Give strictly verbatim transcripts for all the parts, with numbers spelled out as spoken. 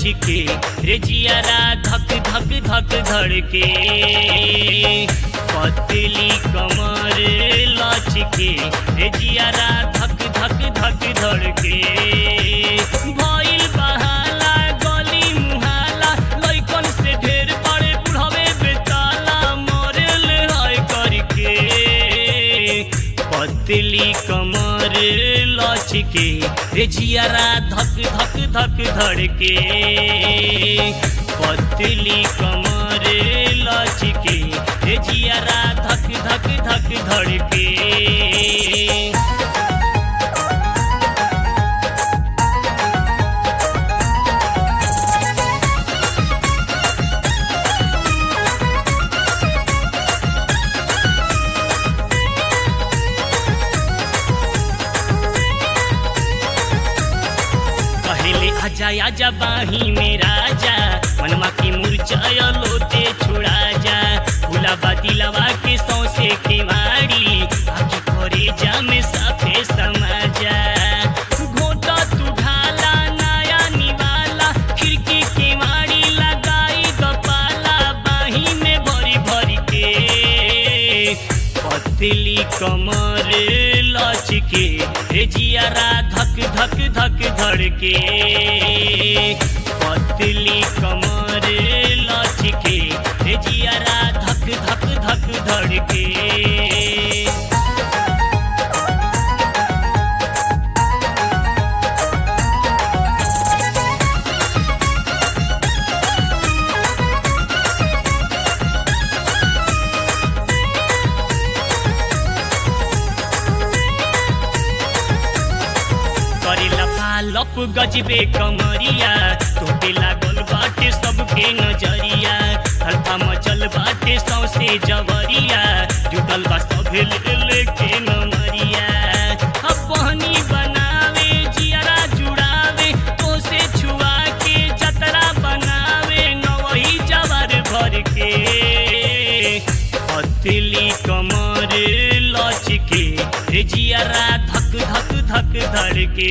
लचके रे जियारा धक धक धक धड़के। पतली कमर लचके रे जियारा धक धक धक धड़के। भइल बहाला गली मुहाला लइकन से ढेर बड़े बुढ़ावे बेताला मरल है करके। पतली कमर लचके रे जियारा धक धक धक धड़के। पतली कमर लचके रे जियारा धक धक धक धड़के। आजा आजा बाही में राजा मनमा की मुरझाय लोटे छुड़ा जा। भुलावा दिलवा के सौसे केवाड़ी आखी करे जा में साफे समाजा। घोटा तू ढाला नया निवाला खिड़की केवाड़ी लगाई गपाला बाही में भरी भरी के। पतली कमर लचके रे जियारा धक धक धक धड़के। पतली कमर लचके रे जियारा धक धक धक धड़के। लप गजबे कमरिया तोटे लागल बाटे सबके नजरिया। हल्का मचल बाटे सौसे जवरिया जुटल बा सभे लेके नमरिया। अब बहनी बनावे जियारा जुड़ावे तो से छुआ के जतरा बनावे नवही जवार भर के। पतली कमर लचके रे जियारा धक धक धक धड़के।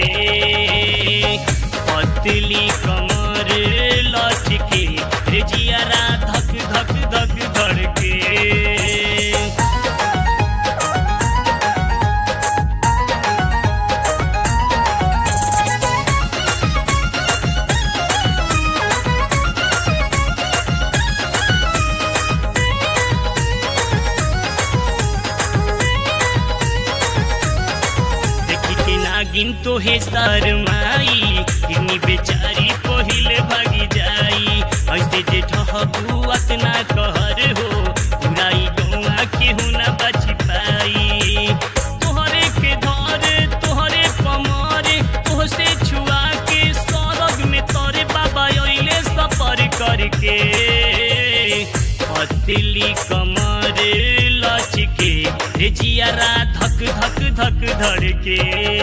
पतली कमर लचके रे जियारा धक धक धक धड़के। नागिन तो है शरमाई किन्नी बेचारी पहिले भागी जाई। ऐसे जे ठहबू अतना कहर हो बुराई गौआ केहू ना बच पाई। तोहरे के धरे तोहरे कमरे तोहसे छुआ के सरग में तोरे बाबा अइले सफर करके। पतली कमर लचके रे जियारा धक धक धक धड़के।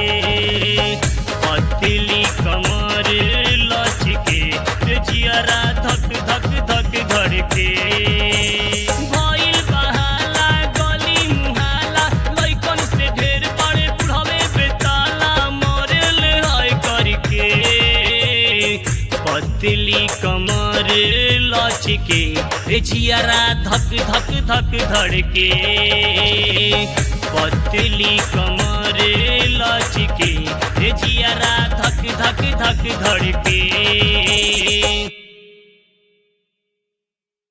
पतली कमर लचके रे जियारा धक धक धक धड़के। भइल बहाला गली मुहाला लइकन से ढेर बड़े बुढ़ावे बेताला मरल है करके। पतली कमर लचके रे जियारा धक धक धक धड़के। पतली कमर लचके रे जियारा धक धक धक धड़के।